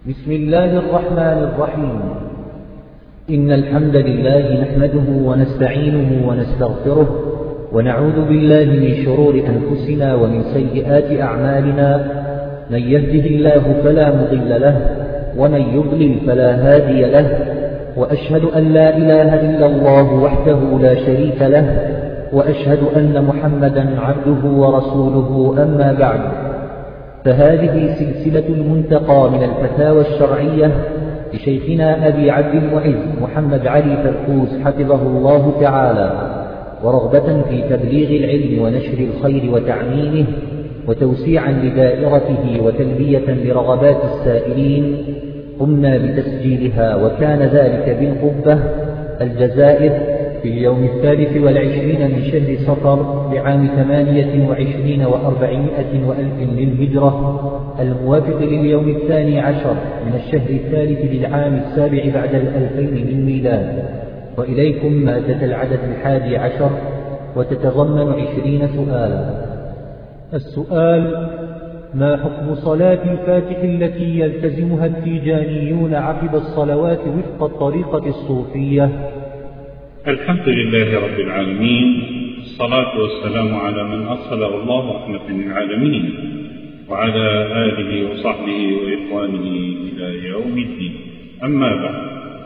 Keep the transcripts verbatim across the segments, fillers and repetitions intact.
بسم الله الرحمن الرحيم. إن الحمد لله نحمده ونستعينه ونستغفره ونعوذ بالله من شرور أنفسنا ومن سيئات أعمالنا. من يهده الله فلا مضل له ومن يضلل فلا هادي له، وأشهد أن لا إله إلا الله وحده لا شريك له، وأشهد أن محمدا عبده ورسوله. أما بعد، فهذه سلسلة المنتقى من الفتاوى الشرعية لشيخنا أبي عبد المعز محمد علي فركوس حفظه الله تعالى، ورغبة في تبليغ العلم ونشر الخير وتعميمه وتوسيعا لدائرته وتلبية لرغبات السائلين، قمنا بتسجيلها، وكان ذلك بالقبة الجزائر في اليوم الثالث والعشرين من شهر صفر لعام ثمانية وعشرين وأربعمائة وألف للهجرة، الموافق لليوم الثاني عشر من الشهر الثالث للعام السابع بعد الألفين للميلاد. وإليكم مادة العدد الحادي عشر، وتتضمن عشرين سؤالا. السؤال: ما حكم صلاة الفاتح التي يلتزمها التيجانيون عقب الصلوات وفق الطريقة الصوفية؟ الحمد لله رب العالمين، الصلاة والسلام على من أرسله الله رحمة للعالمين، وعلى آله وصحبه وإخوانه إلى يوم الدين. أما بعد،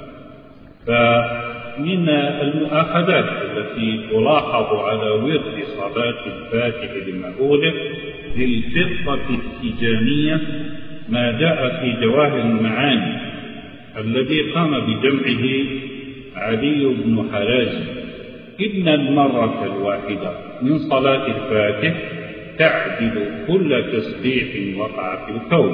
فمن المؤاخذات التي تلاحظ على ورد صلاة الفاتح لما أولد للفرقة التيجانية ما جاء في جواهر المعاني الذي قام بجمعه علي بن حرازم: إن المرة الواحدة من صلاة الفاتح تعدل كل تسبيح وقع في الكون،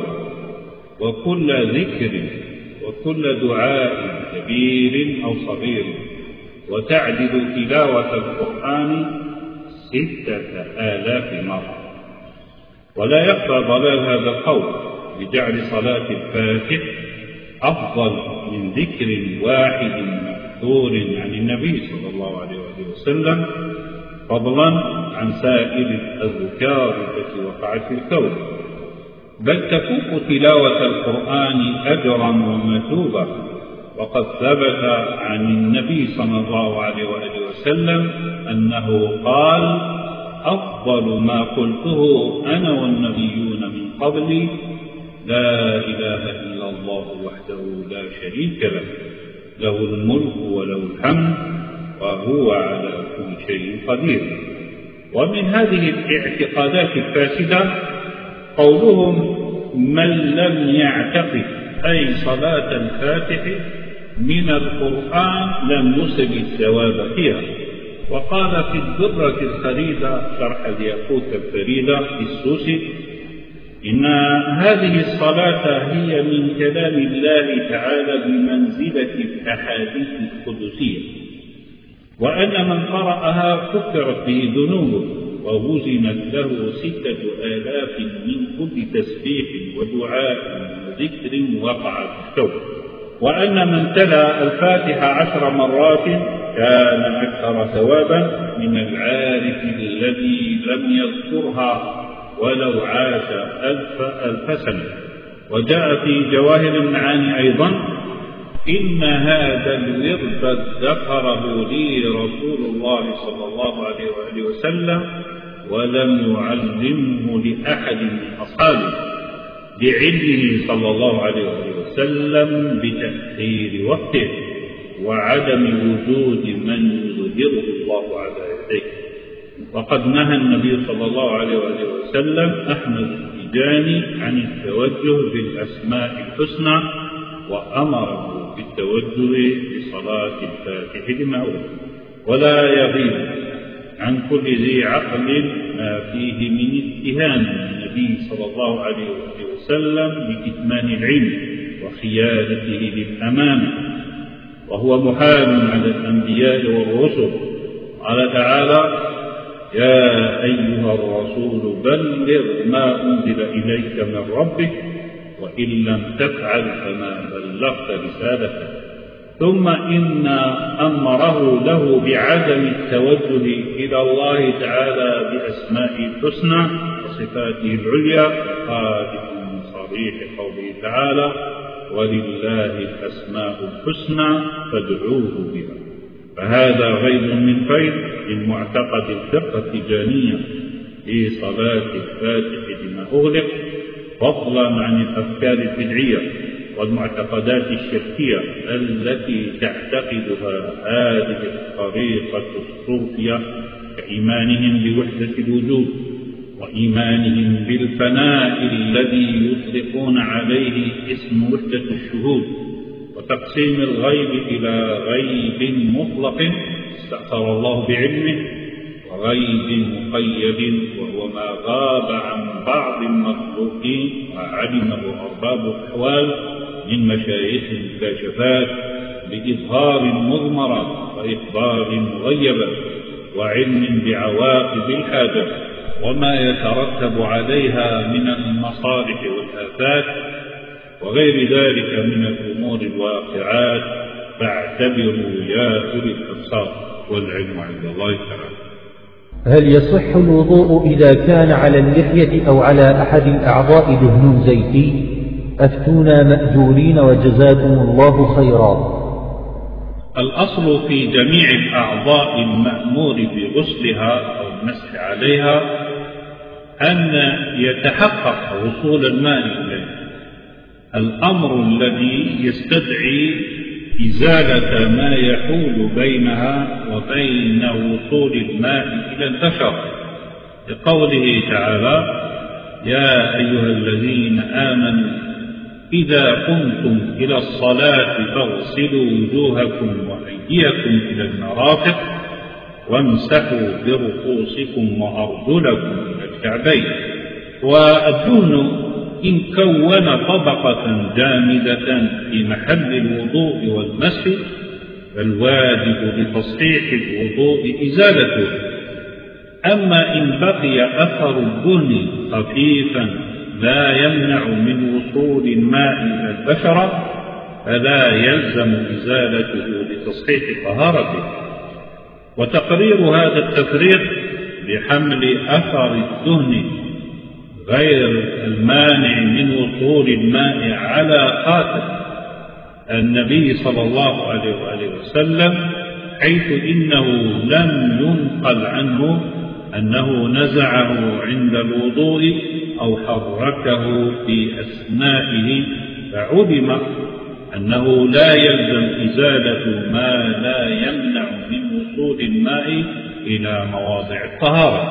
وكل ذكر، وكل دعاء كبير أو صغير، وتعدل تلاوة القرآن ستة آلاف مرة. ولا يخفى ضلال هذا القول بجعل صلاة الفاتح أفضل من ذكر واحد مأثور عن النبي صلى الله عليه وسلم، فضلا عن سائر الأذكار التي وقعت في الكون، بل تفوق تلاوة القرآن أجرا ومثوبة. وقد ثبت عن النبي صلى الله عليه وسلم أنه قال: أفضل ما قلته أنا والنبيون من قبلي لا إله إلا الله وحده لا شريك له، له الملك وله الحمد وهو على كل شيء قدير. ومن هذه الاعتقادات الفاسدة قولهم: من لم يعتقد أي صلاة الفاتح من القرآن لم يصب الثواب فيها. وقال في الدرة الخريدة شرح الياقوت الفريدة للسوسي: إن هذه الصلاة هي من كلام الله تعالى بمنزلة الأحاديث القدسية، وأن من قرأها كفرت به ذنوبه، ووزنت له ستة آلاف من كل تسبيح ودعاء وذكر وقع في الكون، وأن من تلا الفاتحة عشر مرات كان أكثر ثوابا من العارف الذي لم يذكرها ولو عاش ألف, ألف سنة. وجاء في جواهر المعاني أيضا: إن هذا الورد ذكره لي رسول الله صلى الله عليه وآله وسلم ولم يعلمه لأحد من أصحابه، لعلمه صلى الله عليه وآله وسلم بتأخير وقته وعدم وجود من يظهره الله على يديه. وقد نهى النبي صلى الله عليه وآله وسلم أحمد التيجاني عن التوجه بالأسماء الحسنى، وأمره بالتوجه بصلاة الفاتح لما أولد. ولا يغيب عن كل ذي عقل ما فيه من اتهام النبي صلى الله عليه وآله وسلم بكتمان العلم وخيانته للأمانة، وهو محال على الأنبياء والرسل. قال تعالى: يا أيها الرسول بلغ ما أنزل إليك من ربك وإن لم تفعل فما بلغت رسالته. ثم إن أمره له بعدم التوجه إلى الله تعالى بأسمائه الحسنى وصفاته العليا، خارج من صريح قوله تعالى: ولله الأسماء الحسنى فادعوه بها. فهذا غيظ من فيض من معتقد الفرقة التجانية في صلاة الفاتح لما أغلق، فضلا عن الأفكار البدعية والمعتقدات الشركية التي تعتقدها هذه الطريقة الصوفية، كإيمانهم بوحدة الوجود وإيمانهم بالفناء الذي يطلقون عليه اسم وحدة الشهود، وتقسيم الغيب إلى غيب مطلق استأثر الله بعلمه، وغيب مقيد وهو ما غاب عن بعض المخلوقين وعلمه أرباب الأحوال من مشايخ الكاشفات بإظهار مضمرة وإخبار مغيبة وعلم بعواقب الحاجة وما يترتب عليها من المصالح والآفات وغير ذلك من الأمور الواقعات، فاعتبروا يا أولي الأبصار، والعلم عند الله تعالى. هل يصح الوضوء إذا كان على اللحية أو على أحد الأعضاء دهن زيتي؟ أفتونا مأجورين وجزاكم الله خيرا. الأصل في جميع الأعضاء المأمور بغسلها أو المسح عليها أن يتحقق وصول الماء إليه. الأمر الذي يستدعي إزالة ما يحول بينها وبين وصول الماء إلى البشر، لقوله تعالى: يا أيها الذين آمنوا إذا قمتم إلى الصلاة فاغسلوا وجوهكم وأيديكم إلى المرافق وامسحوا برؤوسكم وأرجلكم إلى الكعبين. والدهن إن كون طبقة جامدة في محل الوضوء والمسح فالواجب لتصحيح الوضوء إزالته. أما إن بقي أثر الدهن خفيفا لا يمنع من وصول الماء إلى البشرة فلا يلزم إزالته لتصحيح طهارته. وتقرير هذا التفريق بحمل أثر الدهن غير المانع من وصول الماء على خاتم النبي صلى الله عليه وآله وسلم، حيث إنه لم ينقل عنه أنه نزعه عند الوضوء أو حركه في أثنائه، فعلم أنه لا يلزم إزالة ما لا يمنع من وصول الماء إلى مواضع الطهارة.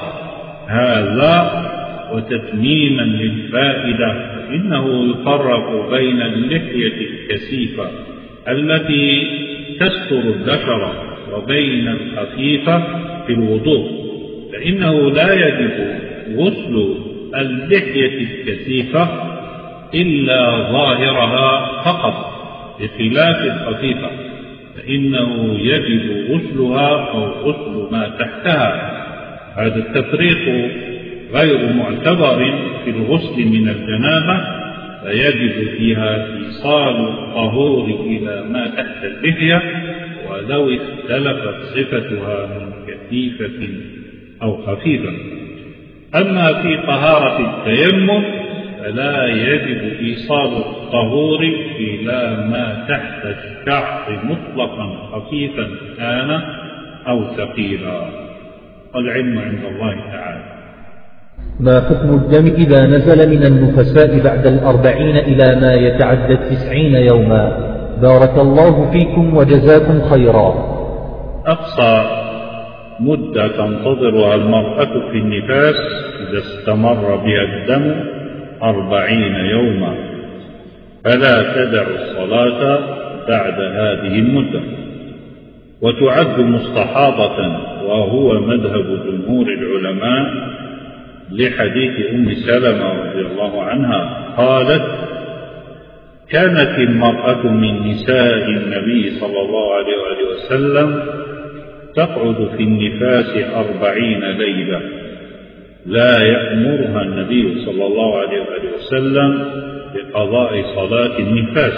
هذا وتتميما للفائدة فإنه يفرق بين اللحية الكثيفة التي تستر الذكر وبين الخفيفة في الوضوء، فإنه لا يجب غسل اللحية الكثيفة إلا ظاهرها فقط، بخلاف الخفيفة فإنه يجب غسلها أو غسل ما تحتها. هذا التفريق غير معتبر في الغسل من الجنابة، فيجب فيها إيصال الطهور إلى ما تحت اللحية ولو اختلفت صفتها من كثيفة أو خفيفة. أما في طهارة التيمم فلا يجب إيصال الطهور إلى ما تحت الشعر مطلقا خفيفا كان أو ثقيلا، والعلم عند الله تعالى. ما حكم الدم إذا نزل من النفساء بعد الأربعين إلى ما يتعدى التسعين يوما؟ بارك الله فيكم وجزاكم خيرا. أقصى مدة تنتظرها المرأة في النفاس إذا استمر بها الدم أربعين يوما، فلا تدع الصلاة بعد هذه المدة، وتعد مستحاضة، وهو مذهب جمهور العلماء لحديث أم سلمة رضي الله عنها قالت: كانت المرأة من نساء النبي صلى الله عليه وآله وسلم تقعد في النفاس أربعين ليلة لا يأمرها النبي صلى الله عليه وآله وسلم بقضاء صلاة النفاس.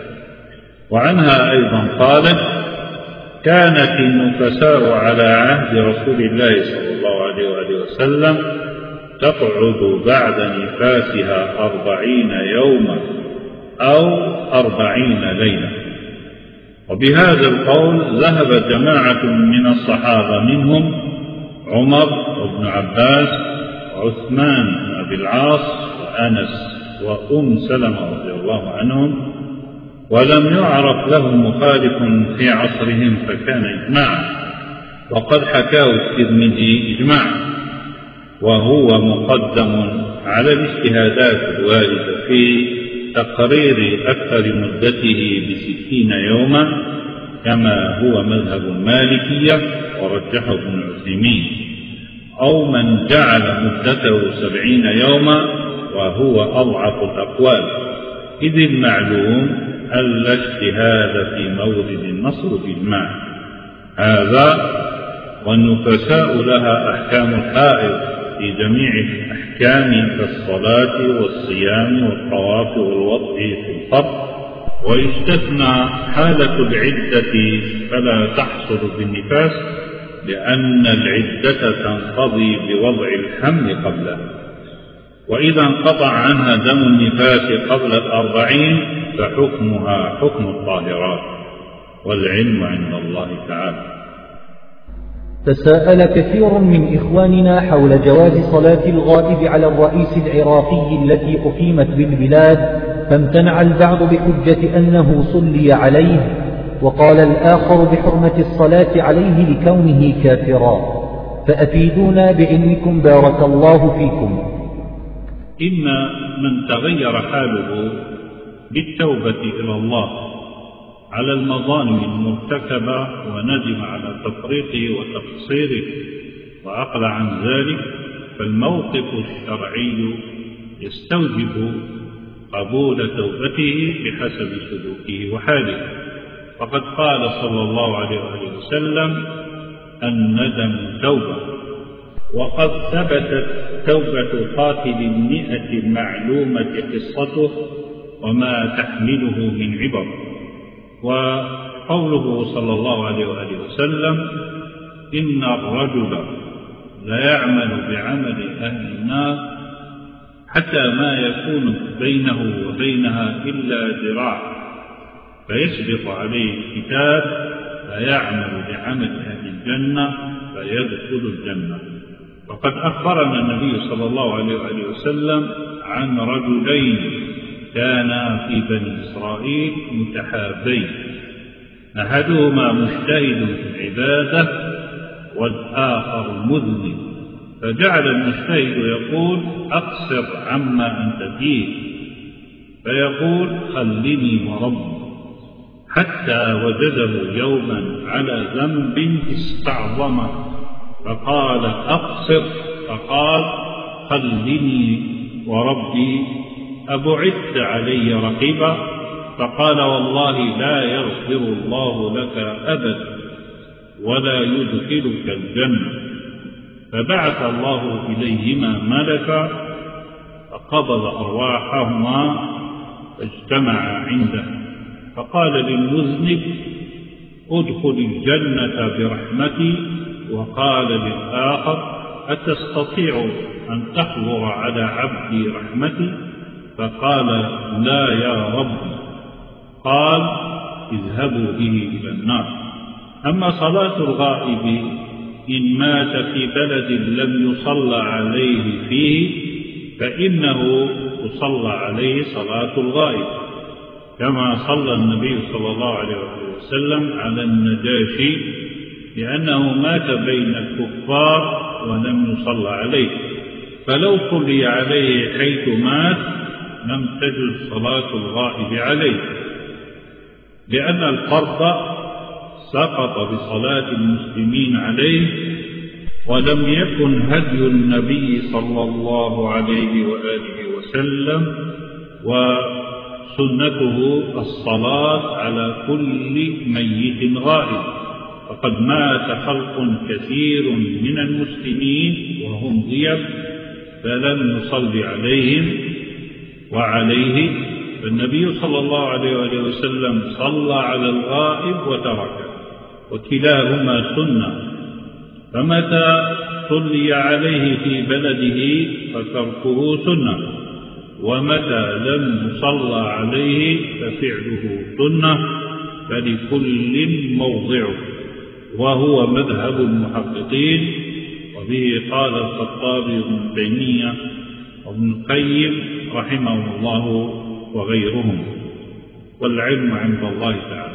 وعنها أيضا قالت: كانت النفساء على عهد رسول الله صلى الله عليه وآله وسلم تقعد بعد نفاسها أربعين يوما أو أربعين ليلة. وبهذا القول ذهب جماعة من الصحابة منهم عمر وابن عباس وعثمان بن أبي العاص وأنس وأم سلمة رضي الله عنهم، ولم يعرف لهم مخالف في عصرهم فكان إجماعا. وقد حكاه الترمذي إجماعا، وهو مقدم على الاجتهادات الواردة في تقرير أكثر مدته بستين يوما، كما هو مذهب المالكية ورجحه ابن عثيمين، أو من جعل مدته سبعين يوما، وهو أضعف الأقوال، إذ المعلوم ألا اجتهاد في مورد النص بالإجماع. هذا والنفساء لها أحكام الحائض في جميع الأحكام كالصلاة والصيام والطواف والوضع في الفرض، ويستثنى حالة العدة فلا تحصل بالنفاس، لأن العدة تنقضي بوضع الحمل قبله. وإذا انقطع عنها دم النفاس قبل الأربعين فحكمها حكم الطاهرات، والعلم عند الله تعالى. تساءل كثير من إخواننا حول جواز صلاة الغائب على الرئيس العراقي التي أقيمت بالبلاد، فامتنع البعض بحجة أنه صلي عليه، وقال الآخر بحرمة الصلاة عليه لكونه كافرا، فأفيدونا بعلمكم بارك الله فيكم. إن من تغير حاله بالتوبة إلى الله على المظالم المرتكبة وندم على تفريطه وتقصيره وعقل عن ذلك، فالموقف الشرعي يستوجب قبول توبته بحسب سلوكه وحاله. فقد قال صلى الله عليه وسلم: الندم توبة. وقد ثبتت توبة قاتل المئة المعلومة قصته وما تحمله من عبر. وقوله صلى الله عليه وآله وسلم: إن الرجل لا يعمل بعمل أهل النار حتى ما يكون بينه وبينها إلا ذراع، فيسبق عليه الكتاب فيعمل بعمل أهل الجنة فيدخل الجنة. وقد أخبرنا النبي صلى الله عليه وآله وسلم عن رجلين كانا في بني إسرائيل متحابين، أحدهما مجتهد في العبادة والآخر مذنب، فجعل المجتهد يقول: أقصر عما أنت فيه، فيقول: خلني وربي، حتى وجده يوما على ذنب استعظمه فقال: أقصر، فقال: خلني وربي، أبعدت علي رقيبا؟ فقال: والله لا يغفر الله لك أبدا ولا يدخلك الجنة. فبعث الله إليهما ملكا فقبض أرواحهما فاجتمعا عنده، فقال للمذنب: ادخل الجنة برحمتي، وقال للآخر: أتستطيع أن تحضر على عبدي رحمتي؟ فقال: لا يا ربي. قال: اذهبوا به إلى النار. أما صلاة الغائب إن مات في بلد لم يصلى عليه فيه فإنه يصلى عليه صلاة الغائب، كما صلى النبي صلى الله عليه وسلم على النجاشي، لأنه مات بين الكفار ولم يصلى عليه، فلو صلي عليه حيث مات لم تجوز صلاة الغائب عليه، لأن الفرض سقط بصلاة المسلمين عليه، ولم يكن هدي النبي صلى الله عليه وآله وسلم وسنته الصلاة على كل ميت غائب. فقد مات خلق كثير من المسلمين وهم غيب فلم يصلي عليهم وعليه، فالنبي صلى الله عليه وآله وسلم صلى على الغائب وتركه، وكلاهما سنة. فمتى صلي عليه في بلده فتركه سنة، ومتى لم يصلى عليه ففعله سنة، فلكل موضعه، وهو مذهب المحققين. وبه قال الخطابي وابن تيمية وابن القيم رحمهم الله وغيرهم، والعلم عند الله تعالى.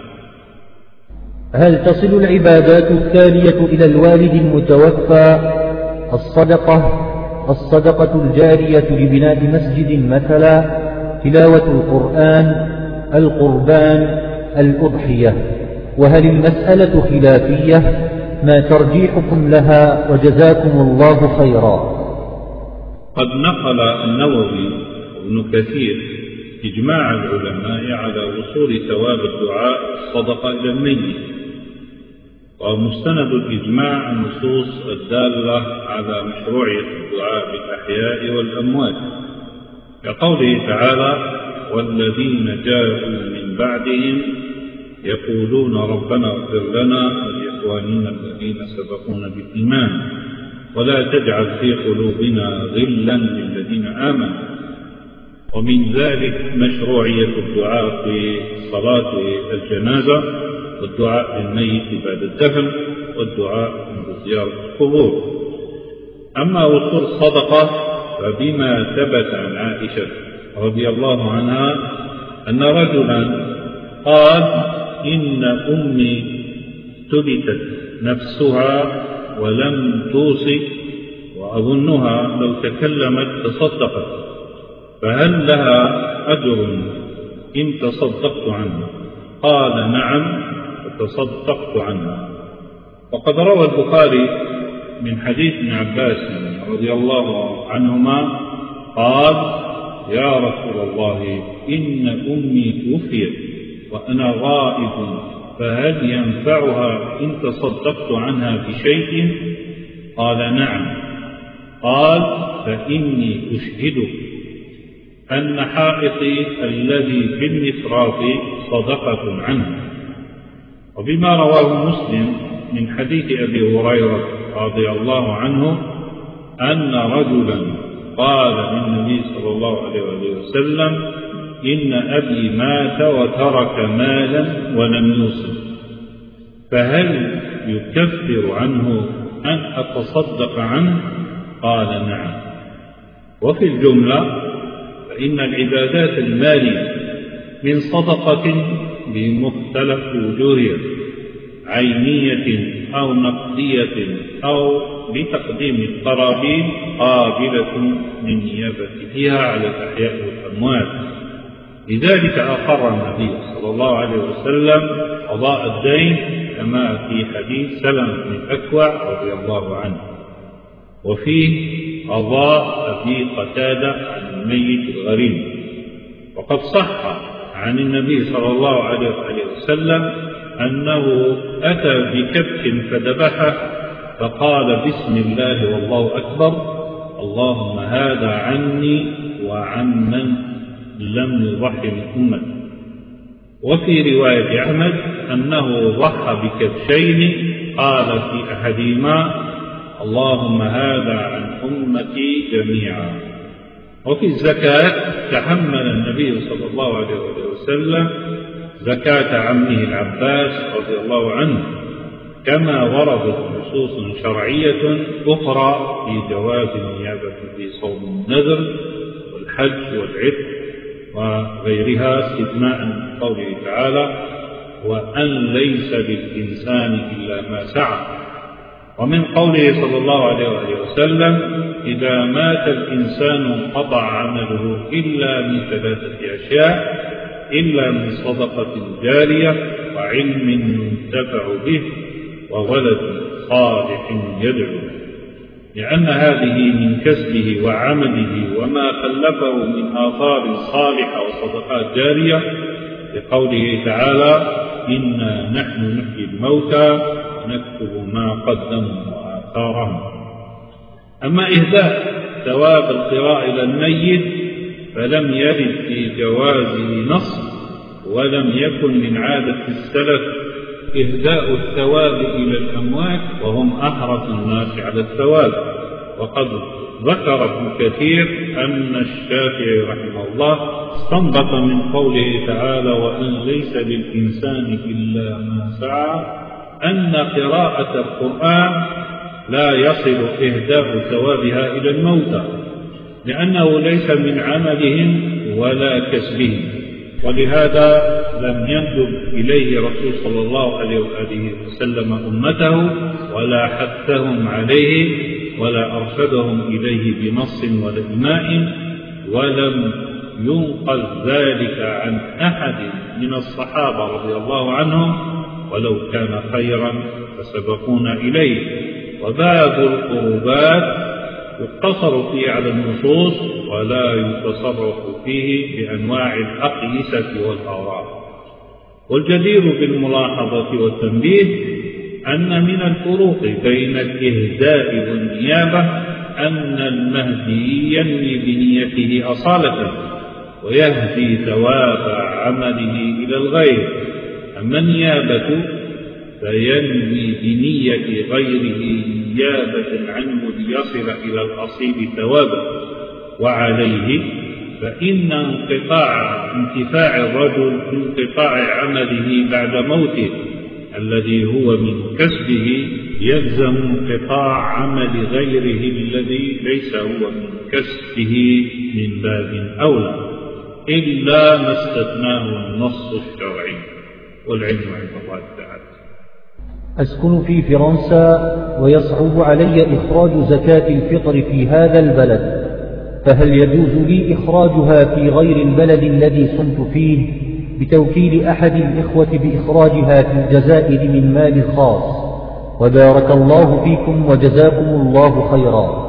هل تصل العبادات التالية إلى الوالد المتوفى؟ الصدقة الصدقة الجارية لبناء مسجد مثلا، تلاوة القرآن، القربان، الأضحية. وهل المسألة خلافية؟ ما ترجيحكم لها وجزاكم الله خيرا. قد نقل النووي وابن كثير إجماع العلماء على وصول ثواب الدعاء الصدقة إلى الميت، ومستند الإجماع النصوص الدالة على مشروعية الدعاء بالأحياء والأموات، كقوله تعالى: والذين جاءوا من بعدهم يقولون ربنا اغفر لنا ولإخواننا الذين سبقونا بالإيمان ولا تجعل في قلوبنا غلا للذين آمنوا. ومن ذلك مشروعية الدعاء في صلاة الجنازة، والدعاء للميت بعد الدفن، والدعاء عند زيارة القبور. أما وصول الصدقة فبما ثبت عن عائشة رضي الله عنها أن رجلا قال: إن أمي تبتت نفسها ولم توصي، وأظنها لو تكلمت تصدقت، فهل لها أجر إن تصدقت عنها؟ قال: نعم، فتصدقت عنها. وقد روى البخاري من حديث ابن عباس رضي الله عنهما قال: يا رسول الله، إن أمي توفيت وأنا غائب، فهل ينفعها إن تصدقت عنها بشيء؟ قال: نعم. قال: فإني أشهدك أن حائطي الذي في المصراف صدقة عنه. وبما رواه مسلم من حديث أبي هريرة رضي الله عنه أن رجلا قال للنبي صلى الله عليه وسلم: إن أبي مات وترك مالا ولم يوصي، فهل يكفر عنه أن أتصدق عنه؟ قال: نعم. وفي الجملة فإن العبادات المالية من صدقة بمختلف وجوهها، عينية أو نقدية أو بتقديم القرابين، قابلة للنيابة فيها على الأحياء والأموات. لذلك أقر النبي صلى الله عليه وسلم قضاء الدين كما في حديث سلمة بن الأكوع رضي الله عنه، وفيه قضاء أبي قتادة عن الميت الغريب. وقد صح عن النبي صلى الله عليه وسلم أنه أتى بكبش فذبحه فقال: بسم الله والله أكبر، اللهم هذا عني وعن من لم يضحي من أمتي. وفي رواية أحمد أنه ضحى بكبشين، قال في أحدهما: اللهم هذا عن أمتي جميعا. وفي الزكاة تحمل النبي صلى الله عليه وسلم زكاة عمه العباس رضي الله عنه، كما وردت نصوص شرعية أخرى في جواز النيابة في صوم النذر والحج والعتق وغيرها، استثناء من قوله تعالى: وأن ليس للإنسان إلا ما سعى. ومن قوله صلى الله عليه وسلم: إذا مات الإنسان انقطع عمله إلا من ثلاثة أشياء، إلا من صدقة جارية، وعلم ينتفع به، وولد صالح يدعو، لأن هذه من كسبه وعمله وما خلفه من آثار صالحة وصدقات جارية، لقوله تعالى: إنا نحن نحيي الموتى ونكتب ما قدموا وآثارهم. أما إهداء ثواب القراءة إلى الميت فلم يرد في جوازه نص، ولم يكن من عادة السلف إهداء الثواب إلى الأموات وهم أحرص الناس على الثواب. وقد ذكر ابن كثير أن الشافعي رحمه الله استنبط من قوله تعالى وأن ليس للإنسان إلا ما سعى أن قراءة القرآن لا يصل إهداء ثوابها إلى الموتى، لأنه ليس من عملهم ولا كسبهم، ولهذا لم يندب إليه رسول صلى الله عليه وآله وسلم أمته ولا حثهم عليه ولا أرشدهم إليه بنص ولا إماء، ولم ينقل ذلك عن أحد من الصحابة رضي الله عنهم، ولو كان خيرا فسبقونا إليه. وباب القربات يقتصر فيه على النصوص ولا يتصرف فيه بأنواع الأقيسة والآراء. والجدير بالملاحظة والتنبيه أن من الفروق بين الإهداء والنيابة أن المهدي ينوي بنيته أصالة ويهدي ثواب عمله إلى الغير، أما النيابة فينوي بنية غيره نيابة عنه ليصل إلى الأصيل ثوابا. وعليه فإن انقطاع انتفاع الرجل بانقطاع عمله بعد موته الذي هو من كسبه يلزم انقطاع عمل غيره الذي ليس هو من كسبه من باب أولى، إلا ما استثناه النص الشرعي، والعلم عند الله تعالى. أسكن في فرنسا ويصعب علي إخراج زكاة الفطر في هذا البلد، فهل يجوز لي إخراجها في غير البلد الذي صنت فيه بتوكيل أحد الإخوة بإخراجها في الجزائر من مال خاص؟ وبارك الله فيكم وجزاكم الله خيرا.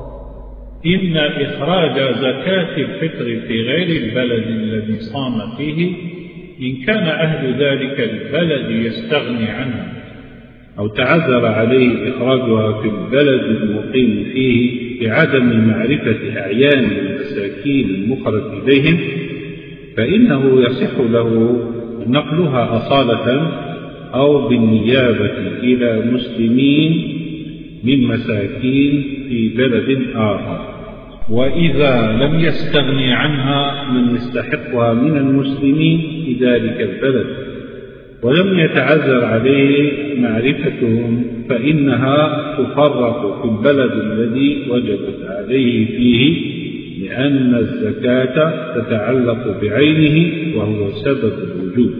إن إخراج زكاة الفطر في غير البلد الذي صام فيه إن كان أهل ذلك البلد يستغني عنها أو تعذر عليه إخراجها في البلد المقيم فيه بعدم معرفة أعيان المساكين المخرج إليهم، فإنه يصح له نقلها أصالة أو بالنيابة إلى مسلمين من مساكين في بلد آخر. وإذا لم يستغني عنها من يستحقها من المسلمين في ذلك البلد ولم يتعذر عليه معرفتهم فإنها تفرق في البلد الذي وجبت عليه فيه، لأن الزكاة تتعلق بعينه وهو سبب الوجوب.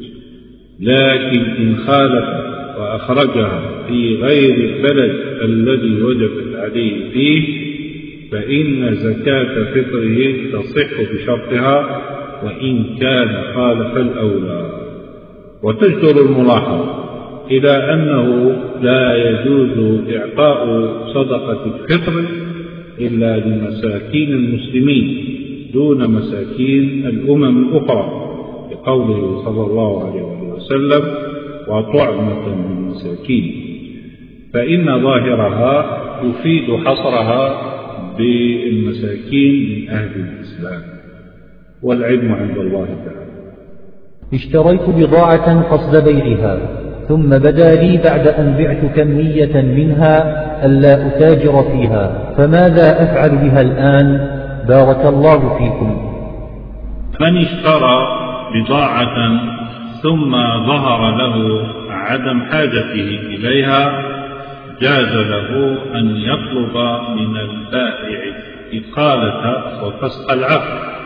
لكن إن خالف وأخرجها في غير البلد الذي وجبت عليه فيه فإن زكاة فطره تصح بشرطها وإن كان خالف الأولى. وتجدر الملاحظة إلى أنه لا يجوز إعطاء صدقة الفطر إلا لمساكين المسلمين دون مساكين الأمم الأخرى، لقوله صلى الله عليه وسلم وطعمة من مساكين، فإن ظاهرها يفيد حصرها بالمساكين من أهل الإسلام، والعلم عند الله تعالى. اشتريت بضاعة قصد بيعها ثم بدا لي بعد أن بعت كمية منها ألا أتاجر فيها، فماذا أفعل بها الآن؟ بارك الله فيكم. من اشترى بضاعة ثم ظهر له عدم حاجته إليها جاز له أن يطلب من البائع إقالة وفسخ العقد.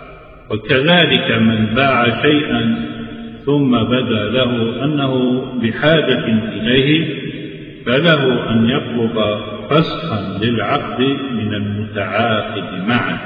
وكذلك من باع شيئا ثم بدا له أنه بحاجة إليه فله أن يطلب فسخا للعقد من المتعاقد معه،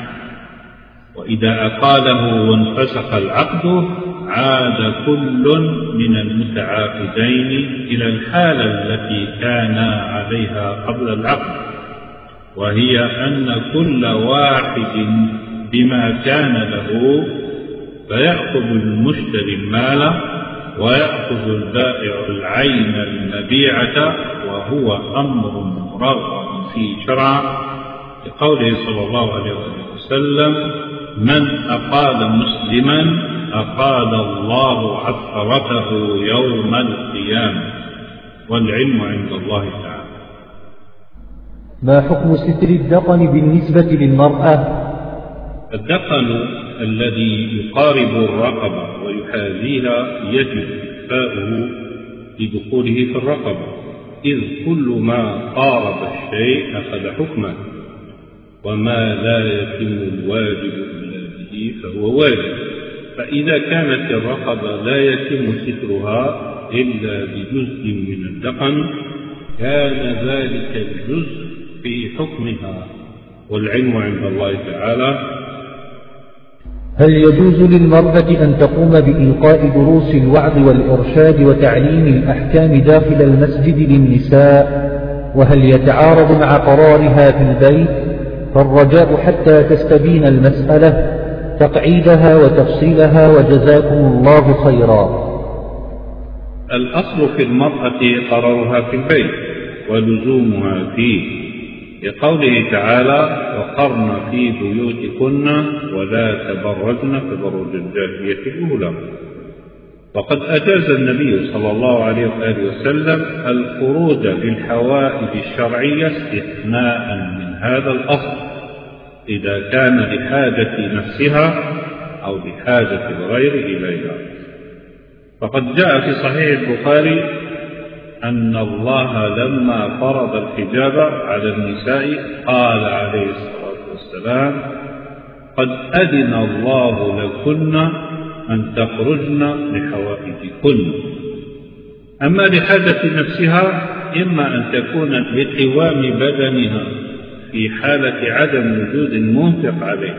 وإذا أقاله وانفسخ العقد عاد كل من المتعاقدين إلى الحالة التي كانا عليها قبل العقد، وهي أن كل واحد بما كان له، فيأخذ المشتري المال ويأخذ البائع العين المبيعة، وهو أمر مرغب فيه شرعا، لقوله صلى الله عليه وسلم من أقال مسلما أقال الله عثرته يوم القيامة، والعلم عند الله تعالى. ما حكم ستر الدقن بالنسبة للمرأة الدقن الذي يقارب الرقبة ويحاذيها يجب إخفاؤه لدخوله في الرقبة، إذ كل ما قارب الشيء أخذ حكمه، وما لا يتم الواجب إلا به فهو واجب. فإذا كانت الرقبة لا يتم سترها إلا بجزء من الدقن كان ذلك الجزء في حكمها، والعلم عند الله تعالى. هل يجوز للمرأة أن تقوم بإلقاء دروس الوعظ والإرشاد وتعليم الأحكام داخل المسجد للنساء؟ وهل يتعارض مع قرارها في البيت؟ فالرجاء حتى تستبين المسألة تقعيدها وتفصيلها، وجزاكم الله خيرا. الأصل في المرأة قرارها في البيت ولزومها فيه، لقوله تعالى: وقرن في بيوتكن ولا تبرجن تبرج الجاهلية الأولى. وقد أجاز النبي صلى الله عليه وآله وسلم الخروج للحوائج الشرعية استثناء من هذا الأصل إذا كان لحاجة نفسها أو لحاجة الغير إليها. فقد جاء في صحيح البخاري أن الله لما فرض الحجاب على النساء قال عليه الصلاة والسلام: قد أذن الله لكن أن تخرجن لحوائجكن. أما لحاجة نفسها إما أن تكون لقوام بدنها في حالة عدم وجود منفق عليه،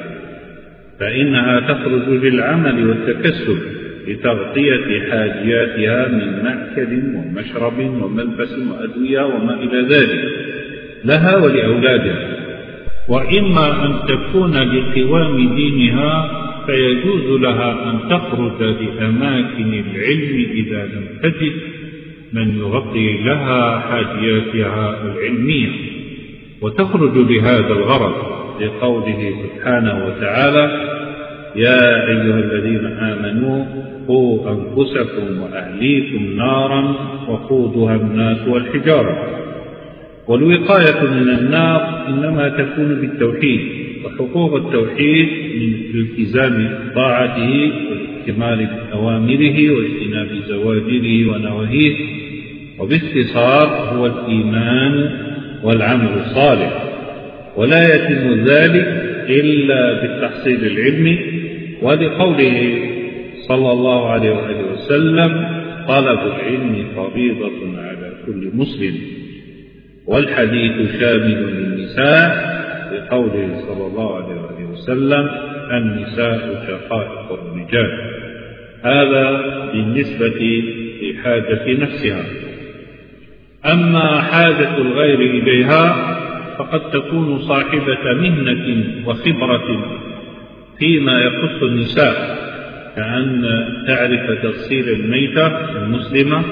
فإنها تخرج للعمل والتكسب لتغطية حاجياتها من مأكل ومشرب وملبس وأدوية وما إلى ذلك لها ولأولادها. وإما أن تكون لقوام دينها، فيجوز لها أن تخرج لأماكن العلم إذا لم تجد من يغطي لها حاجياتها العلمية، وتخرج لهذا الغرض لقوله سبحانه وتعالى: يا أيها الذين آمنوا قوا أنفسكم وأهليكم نارا وقودها الناس والحجارة. والوقاية من النار إنما تكون بالتوحيد، وحقوق التوحيد من الالتزام بطاعته والاكتمال بأوامره واجتناب زواجره ونواهيه، وباختصار هو الإيمان والعمل الصالح. ولا يتم ذلك إلا بالتحصيل العلمي، ولقوله صلى الله عليه وآله وسلم: طلب العلم فريضة على كل مسلم. والحديث شامل للنساء لقوله صلى الله عليه وآله وسلم: النساء شقائق الرجال. هذا بالنسبة لحاجة نفسها. أما حاجة الغير إليها فقد تكون صاحبة مهنة وخبرة فيما يخص النساء، كأن تعرف تغسيل الميتة المسلمة،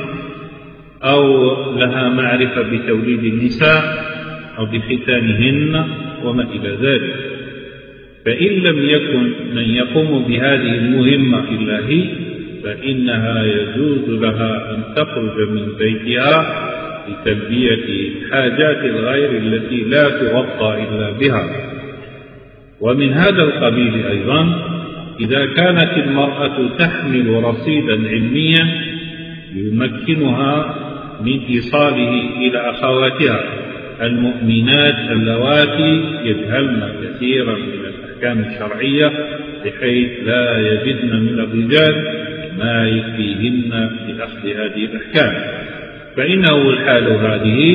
أو لها معرفة بتوليد النساء أو بختانهن وما إلى ذلك. فإن لم يكن من يقوم بهذه المهمة إلا هي، فإنها يجوز لها أن تخرج من بيتها لتلبية حاجات الغير التي لا تغطى إلا بها. ومن هذا القبيل أيضا إذا كانت المرأة تحمل رصيدا علميا يمكنها من إيصاله إلى أخواتها المؤمنات اللواتي يجهلن كثيرا من الأحكام الشرعية، بحيث لا يجدن من الرجال ما يكفيهن لأخذ هذه الأحكام، فإنه الحال هذه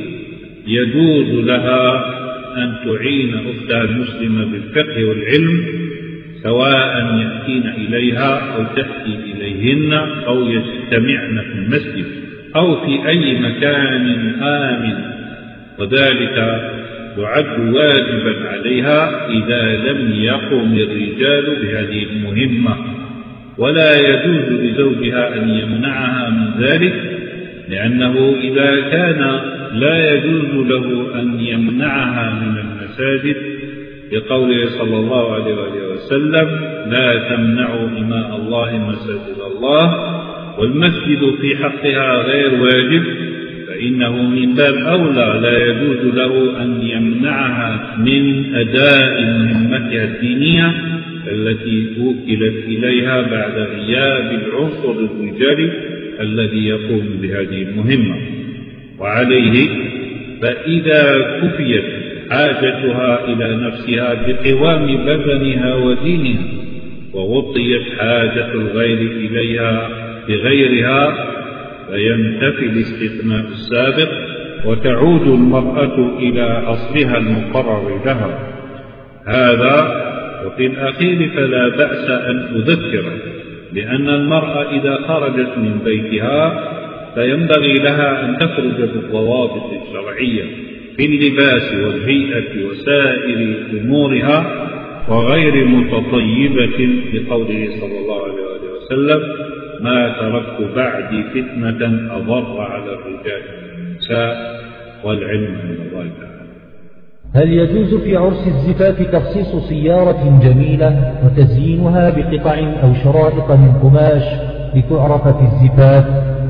يجوز لها أن تعين أختها المسلمة بالفقه والعلم، سواء يأتين إليها أو تأتي إليهن أو يجتمعن في المسجد أو في أي مكان آمن، وذلك يعد واجبا عليها إذا لم يقم الرجال بهذه المهمة. ولا يجوز لزوجها أن يمنعها من ذلك، لأنه إذا كان لا يجوز له أن يمنعها من المساجد بقوله صلى الله عليه وسلم: لا تمنعوا إماء الله مساجد الله، والمسجد في حقها غير واجب، فإنه من باب أولى لا يجوز له أن يمنعها من أداء مهمتها الدينية التي وكلت إليها بعد غياب العنصر الرجالي الذي يقوم بهذه المهمة. وعليه فإذا كفيت حاجتها إلى نفسها بقوام بدنها ودينها وغطيت حاجة الغير إليها بغيرها فينتفي الاستثناء السابق وتعود المرأة إلى أصلها المقرر لها. هذا وفي الأخير فلا بأس أن أذكر لأن المرأة إذا خرجت من بيتها فينبغي لها أن تخرج بالضوابط الشرعية في اللباس والهيئة وسائر أمورها وغير متطيبة بقوله صلى الله عليه وسلم: ما تركت بعدي فتنة أضر على الرجال من النساء والعلم من الله تعالى. هل يجوز في عرس الزفاف تخصيص سيارة جميلة وتزيينها بقطع أو شرائط من قماش لتعرف في الزفاف؟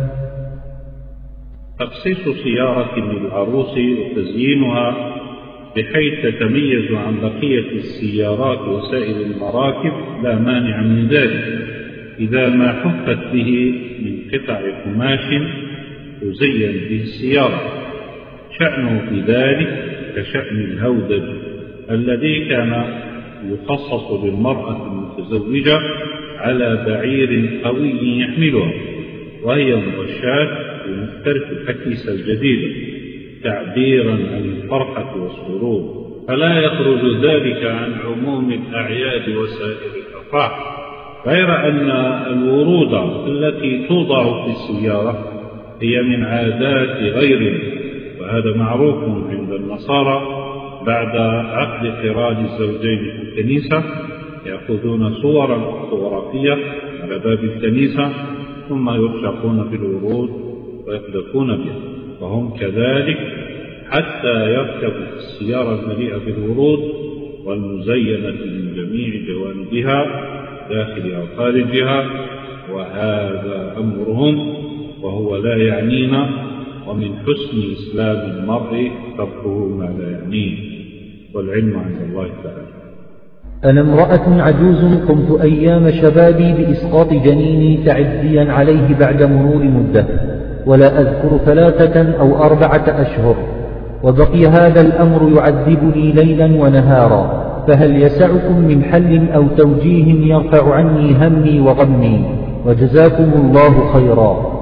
تخصيص سيارة للعروس وتزيينها بحيث تتميز عن بقية السيارات وسائر المراكب لا مانع من ذلك إذا ما حفت به من قطع قماش تزين به السيارة. شأنه في ذلك كشأن الهودج الذي كان يخصص للمرأة المتزوجة على بعير قوي يحملها وهي مغشاة بمختلف الأكيسة الجديدة تعبيرا عن الفرحة والسرور، فلا يخرج ذلك عن عموم الأعياد وسائر الأفراح، غير أن الورود التي توضع في السيارة هي من عادات غيرهم، وهذا معروف عند النصارى. بعد عقد قران الزوجين في الكنيسة يأخذون صورا فوتوغرافية على باب الكنيسة ثم يلصقون في الورود ويقذفون بها، وهم كذلك حتى يركبوا في السيارة المليئة بالورود والمزينة من جميع جوانبها داخلها وخارجها، وهذا أمرهم وهو لا يعنينا، ومن حسن إسلام المرء تركه ما لا يعنيه، والعلم عند الله تعالى. أنا امرأة عجوز قمت أيام شبابي بإسقاط جنيني تعديا عليه بعد مرور مدة، ولا أذكر ثلاثة أو أربعة أشهر، وبقي هذا الأمر يعذبني ليلا ونهارا، فهل يسعكم من حل أو توجيه يرفع عني همي وغمي؟ وجزاكم الله خيرا.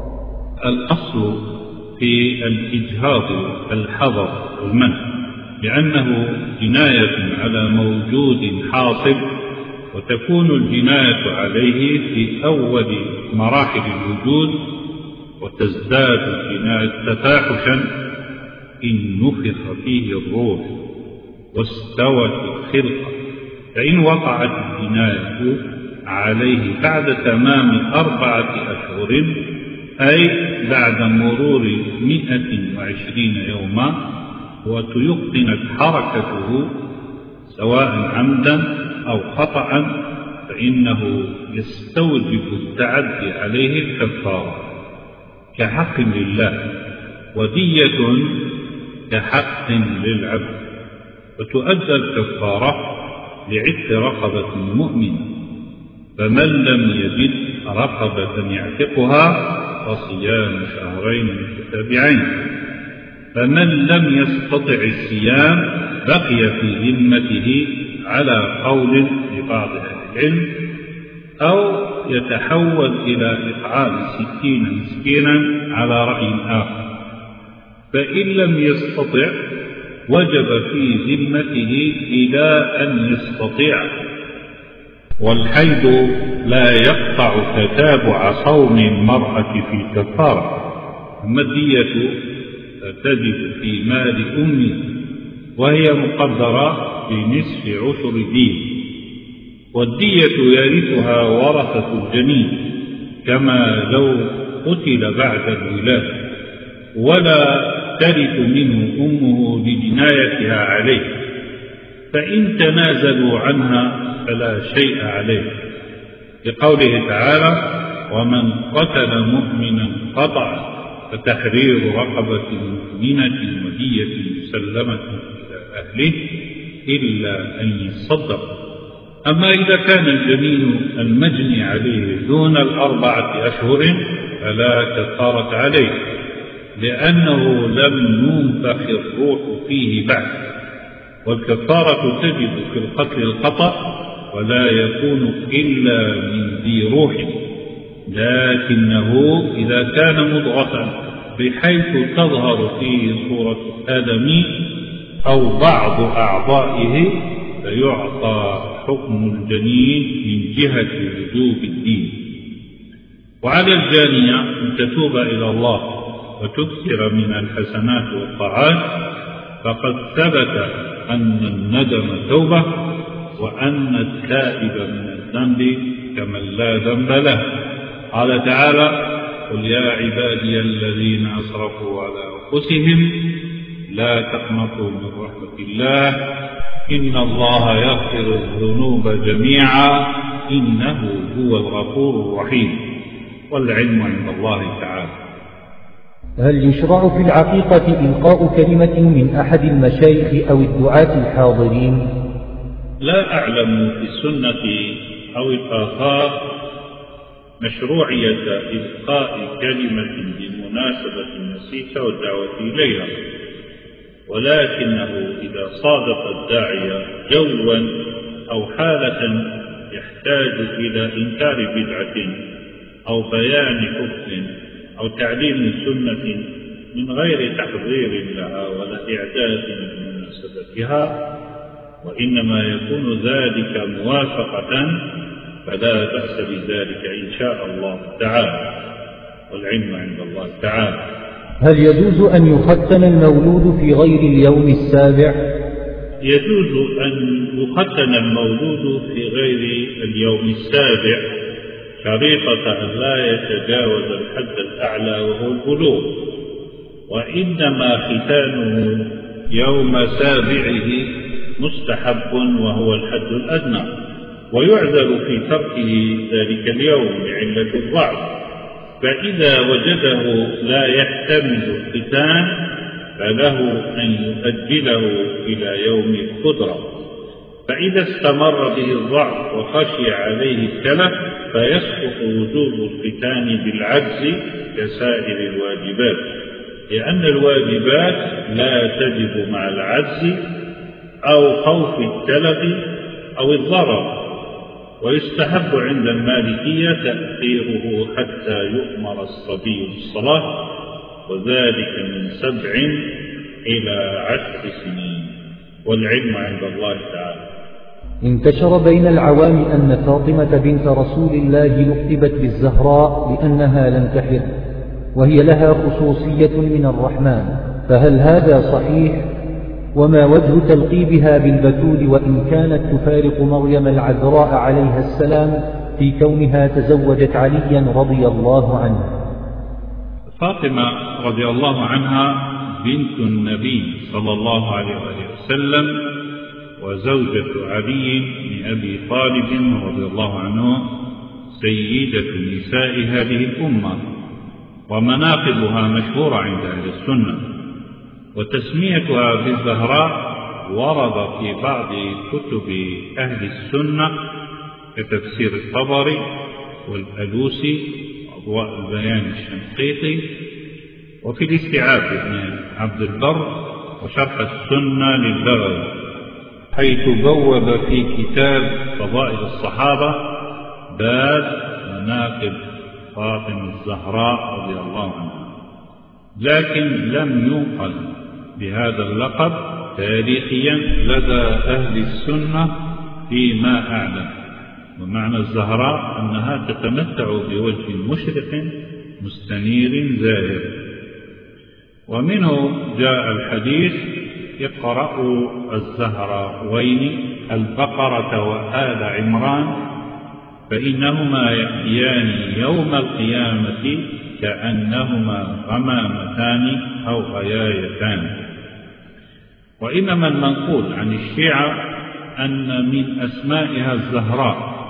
الأصل في الإجهاض الحظر والمنع، لأنه جناية على موجود حاصل، وتكون الجناية عليه في أول مراحل الوجود، وتزداد الجناية تفاحشا إن نفخ فيه الروح واستوت الخلقة. فإن وقعت الجناية عليه بعد تمام أربعة أشهر أي بعد مرور مئة وعشرين يوما وتيقنت حركته سواء عمدا أو خطأ، فإنه يستوجب التعدي عليه الكفارة كحق لله، ودية كحق للعبد، وتؤدى الكفارة لعتق رقبة مؤمن، فمن لم يجد رقبة يعتقها فصيام شهرين متتابعين، فمن لم يستطع الصيام بقي في ذمته على قول لبعض أهل العلم، أو يتحول إلى إطعام ستين مسكينا على رأي آخر، فإن لم يستطع وجب في ذمته إلى أن يستطيع. والحيض لا يقطع تتابع صوم المرأة في الكفارة، أما الدية فتجب في مال أمه وهي مقدرة بنصف عشر دين، والدية يرثها ورثة الجنين كما لو قتل بعد الولادة، ولا ترث منه أمه لجنايتها عليه، فإن تنازلوا عنها فلا شيء عليه، لقوله تعالى: ومن قتل مؤمنا خطأ فتحرير رقبة مؤمنة ودية مسلمة إلى أهله إلا أن يصدق. أما إذا كان الجنين المجني عليه دون الأربعة أشهر فلا كفارة عليه، لأنه لم ينفخ الروح فيه بعد، والكفارة تجب في القتل الخطأ ولا يكون إلا من ذي روح، لكنه إذا كان مضغة بحيث تظهر فيه صورة آدمي أو بعض أعضائه فيعطى حكم الجنين من جهة وجوب الدين. وعلى الجانية أن تتوب إلى الله وتكثر من الحسنات والطاعات، فقد ثبت أن الندم توبة، وأن التائب من الذنب كمن لا ذنب له. قال تعالى: قل يا عبادي الذين أسرفوا على أنفسهم لا تقنطوا من رحمة الله إن الله يغفر الذنوب جميعا إنه هو الغفور الرحيم، والعلم عند الله تعالى. هل يشرع في العقيقة إلقاء كلمة من أحد المشايخ أو الدعاة الحاضرين؟ لا أعلم في السنة أو الآثار مشروعية إلقاء كلمة بمناسبة النسيك والدعوة إليها، ولكنه إذا صادف الداعية جوا أو حالة يحتاج إلى إنكار بدعة أو بيان حكم أو تعليم سنة من غير تحضير لها ولا إعداد لمناسبتها، وإنما يكون ذلك موافقة، فلا بأس بذلك إن شاء الله تعالى، والعلم عند الله تعالى. هل يجوز أن يختن المولود في غير اليوم السابع؟ يجوز أن يختن المولود في غير اليوم السابع شريطة أن لا يتجاوز الحد الأعلى وهو البلوغ، وإنما ختانه يوم سابعه مستحب وهو الحد الأدنى، ويعذر في تركه ذلك اليوم لعلة الضعف، فإذا وجده لا يحتمل الختان فله أن يؤجله إلى يوم القدرة، فإذا استمر به الضعف وخشي عليه التلف فيسقط وجوب الختان بالعجز كسائر الواجبات، لأن الواجبات لا تجب مع العجز أو خوف التلف أو الضرر. ويستحب عند المالكية تأخيره حتى يؤمر الصبي بالصلاة، وذلك من سبع إلى عشر سنين، والعلم عند الله تعالى. انتشر بين العوام أن فاطمة بنت رسول الله لقبت بالزهراء لأنها لم تحض، وهي لها خصوصية من الرحمن، فهل هذا صحيح؟ وما وجه تلقيبها بالبتول وإن كانت تفارق مريم العذراء عليها السلام في كونها تزوجت عليا رضي الله عنه؟ فاطمة رضي الله عنها بنت النبي صلى الله عليه وسلم وزوجة علي بن أبي طالب رضي الله عنه سيدة نساء هذه الأمة، ومناقبها مشهورة عند أهل السنة، وتسميتها بالزهراء ورد في بعض كتب أهل السنة كتفسير الطبري والألوسي وأضواء البيان الشنقيطي، وفي الاستيعاب ابن عبد البر وشرح السنة للبغوي، حيث بوب في كتاب فضائل الصحابة باب مناقب فاطمة الزهراء رضي الله عنها، لكن لم ينقل بهذا اللقب تاريخيا لدى أهل السنة فيما أعلم. ومعنى الزهراء أنها تتمتع بوجه مشرق مستنير زاهر. ومنه جاء الحديث: اقرأوا الزهراوين البقرة وآل عمران فإنهما يأتيان يوم القيامة كأنهما غمامتان أو غيايتان. وإنما المنقول عن الشيعة أن من أسمائها الزهراء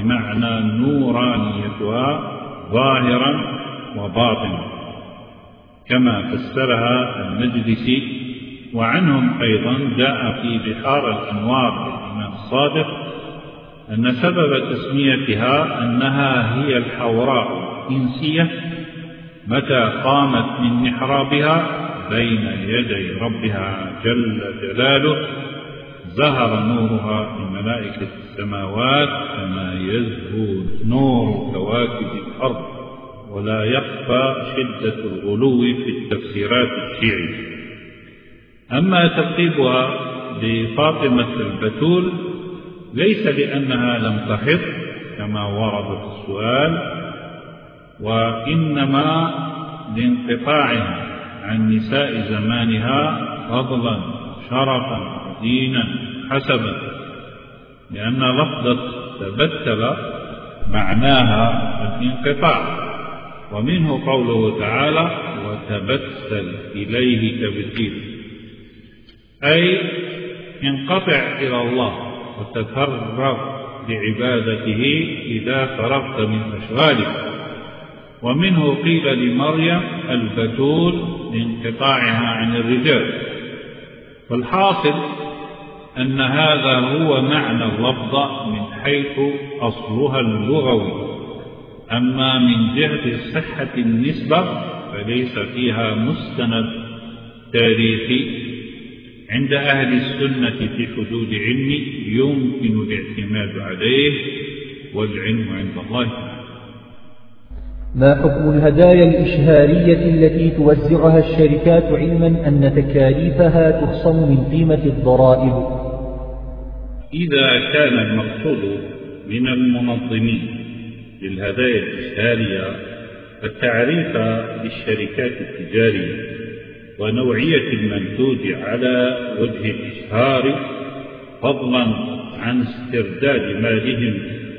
بمعنى نورانيتها ظاهرا وباطنا، كما فسرها المجلسي. وعنهم أيضا جاء في بحار الأنوار للإمام الصادق أن سبب تسميتها أنها هي الحوراء الإنسية متى قامت من محرابها بين يدي ربها جل جلاله زهر نورها لملائكة السماوات كما يزهو نور كواكب الأرض، ولا يخفى شدة الغلو في التفسيرات الشيعية. أما ترتيبها بفاطمة البتول ليس لأنها لم تحض كما ورد في السؤال، وإنما لانقطاعها عن نساء زمانها فضلا شرفا دينا حسبا، لأن لفظة تبتل معناها الانقطاع، ومنه قوله تعالى وتبتل إليه تبتيلا، أي انقطع إلى الله وتفرغ لعبادته إذا فرغت من أشغالك. ومنه قيل لمريم البتول لانقطاعها عن الرجال. فالحاصل أن هذا هو معنى اللفظة من حيث أصلها اللغوي، أما من جهة صحة النسبة فليس فيها مستند تاريخي عند أهل السنة في حدود علم يمكن الاعتماد عليه، والعلم عند الله تعالى. ما حكم الهدايا الإشهارية التي توزعها الشركات علما أن تكاليفها تخصم من قيمة الضرائب؟ إذا كان المقصود من المنظمين للهدايا الإشهارية التعريف بالشركات التجارية ونوعية المنتوج على وجه الإشهار فضلا عن استرداد مالهم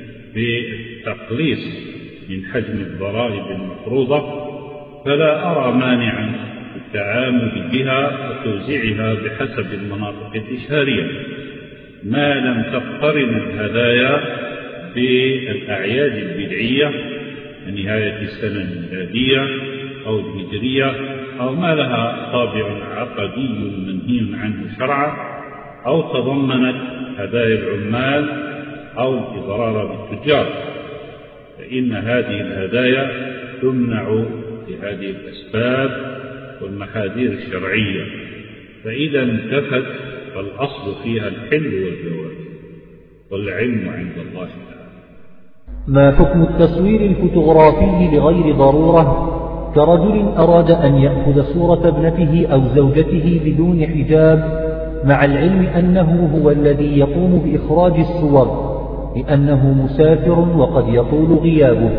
بالتقليص من حجم الضرائب المفروضة، فلا أرى مانعا في التعامل بها وتوزيعها بحسب المناطق الإشهارية ما لم تقترن الهدايا بالأعياد البدعية نهاية السنة الميلادية أو الهجرية، أو ما لها طابع عقدي منهي عنه شرعا، أو تضمنت هدايا العمال أو الإضرار بالتجار، فإن هذه الهدايا تمنع لهذه الأسباب والمحاذير الشرعية، فإذا انتفت فالأصل فيها الحل والجواز، والعلم عند الله تعالى. ما حكم التصوير الفوتوغرافي لغير ضرورة كرجل أراد أن يأخذ صورة ابنته أو زوجته بدون حجاب مع العلم أنه هو الذي يقوم بإخراج الصور لأنه مسافر وقد يطول غيابه؟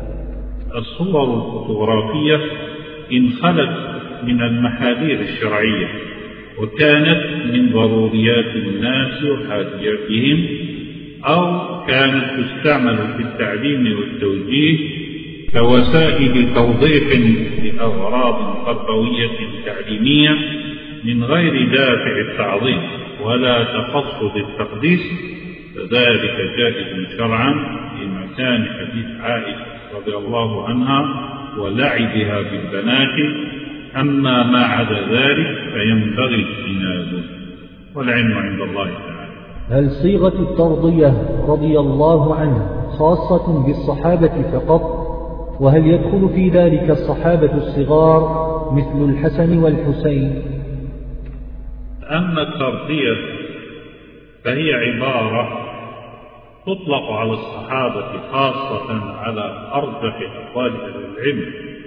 الصور الفوتوغرافية إن خلت من المحاذير الشرعية وكانت من ضروريات الناس وحاجياتهم، أو كانت تستعمل في التعليم والتوجيه كوسائل توظيف لأغراض تربوية تعليمية من غير دافع التعظيم ولا تقصد التقديس، فذلك جائز شرعا في مكان حديث عائشة رضي الله عنها ولعبها بالبنات. أما ما عدا ذلك فينبغي اجتنابه، والعلم عند الله تعالى. هل صيغة الترضية رضي الله عنه خاصة بالصحابة فقط؟ وهل يدخل في ذلك الصحابة الصغار مثل الحسن والحسين؟ أما الترضية فهي عبارة تطلق على الصحابة خاصة على أرجح أقوال أهل العلم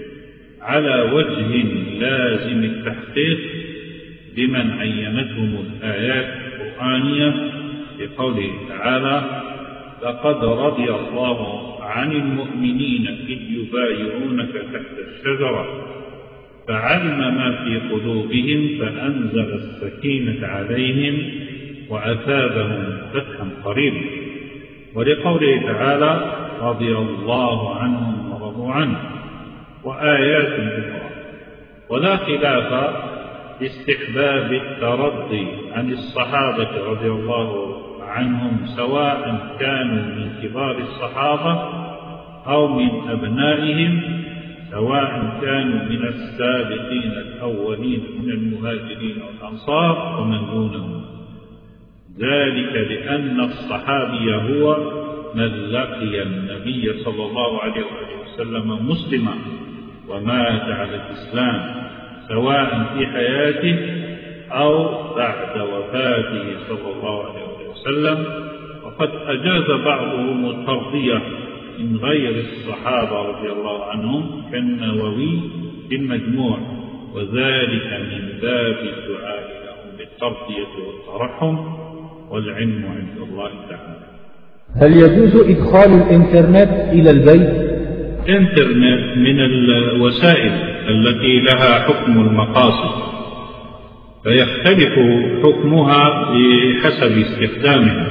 على وجه لازم التحقيق لمن عينتهم الآيات القرآنية بقوله تعالى لقد رضي الله عن المؤمنين إذ يبايعونك تحت الشجرة فعلم ما في قلوبهم فأنزل السكينة عليهم وأثابهم فتحا قريبا. ولقوله تعالى رضي الله عنهم ورضوا عنه وآيات أخرى. ولا خلاف استحباب الترضي عن الصحابة رضي الله عنهم سواء كانوا من كبار الصحابة أو من أبنائهم سواء كانوا من السابقين الأولين من المهاجرين والأنصار ومن دونهم، ذلك لأن الصحابي هو من لقي النبي صلى الله عليه وسلم مسلما ومات على الإسلام، سواء في حياته أو بعد وفاته صلى الله عليه وسلم. وقد أجاز بعضهم الترضية من غير الصحابة رضي الله عنهم كالنووي في المجموع، وذلك من باب الدعاء لهم بالترضية والترحم، والعلم عند الله تعالى. هل يجوز إدخال الإنترنت إلى البيت؟ الإنترنت من الوسائل التي لها حكم المقاصد، فيختلف حكمها بحسب استخدامها،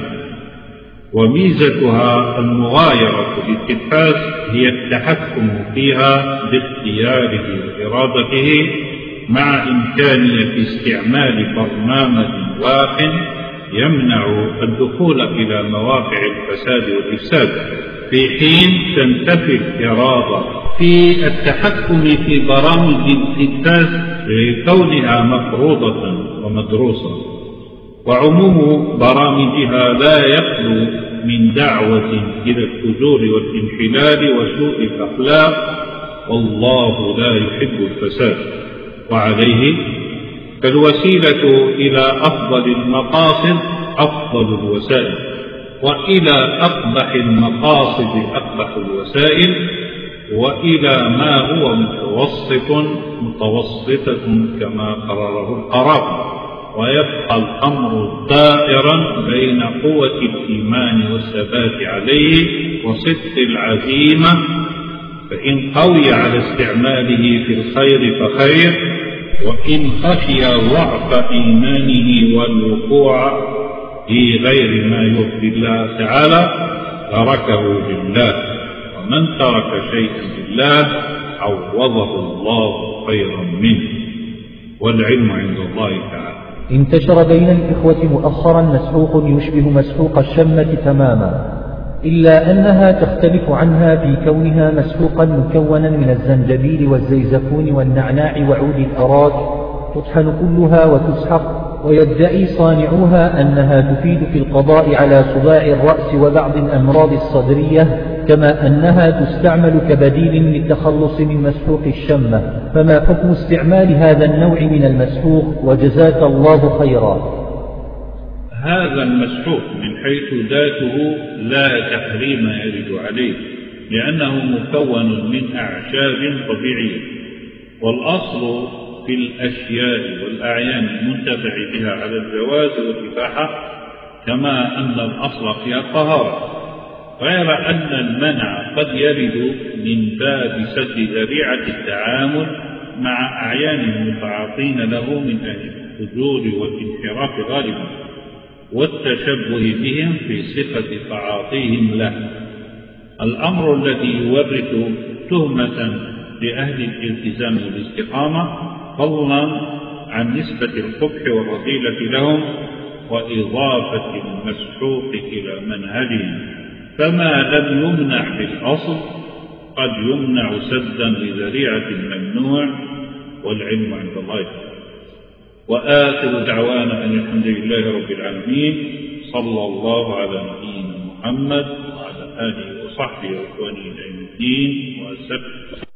وميزتها المغايرة للتلفاز هي التحكم فيها باختياره وإرادته، مع إمكانية استعمال برنامج واق يمنع الدخول إلى مواقع الفساد والإفساد، في حين تنتفي الإرادة في التحكم في برامج التلفاز لكونها مفروضة ومدروسة، وعموم برامجها لا يخلو من دعوة إلى الفجور والانحلال وسوء الأخلاق، والله لا يحب الفساد. وعليه فالوسيلة إلى أفضل المقاصد أفضل الوسائل، وإلى أقبح المقاصد أقبح الوسائل، وإلى ما هو متوسط متوسطة كما قرره القرار. ويبقى الأمر دائرا بين قوة الإيمان والثبات عليه وصدق العزيمة، فإن قوي على استعماله في الخير فخير، وإن خشي ضعف إيمانه والوقوع في غير ما يرضي الله تعالى تركه لله، ومن ترك شيئا لله عوضه الله خيرا منه، والعلم عند الله تعالى. انتشر بين الإخوة مؤخرا مسحوق يشبه مسحوق الشمة تماما، إلا أنها تختلف عنها في كونها مسحوقا مكونا من الزنجبيل والزيزفون والنعناع وعود الأراك، تطحن كلها وتسحق، ويدعي صانعوها أنها تفيد في القضاء على صداع الرأس وبعض الأمراض الصدرية، كما أنها تستعمل كبديل للتخلص من مسحوق الشمة. فما حكم استعمال هذا النوع من المسحوق؟ وجزاك الله خيرا. هذا المسحوق من حيث ذاته لا تحريم يرد عليه، لأنه مكون من أعشاب طبيعية، والأصل في الأشياء والأعيان المنتفع بها على الجواز والإباحة، كما أن الأصل فيها الطهارة، غير أن المنع قد يرد من باب سد ذريعة التعامل مع أعيان المتعاطين له من أهل الفجور والانحراف غالبا، والتشبه بهم في صفة تعاطيهم له، الأمر الذي يورث تهمة لأهل الالتزام والاستقامة، فضلا عن نسبة القبح والرذيلة لهم وإضافة المسحوق إلى منهجهم. فما لم يمنع في الأصل قد يمنع سدا لذريعة الممنوع، والعلم عند الله. وآخر دعوانا أن الحمد لله رب العالمين، صلى الله على نبينا محمد وعلى آله وصحبه وإخوانه إلى يوم الدين وأسلم.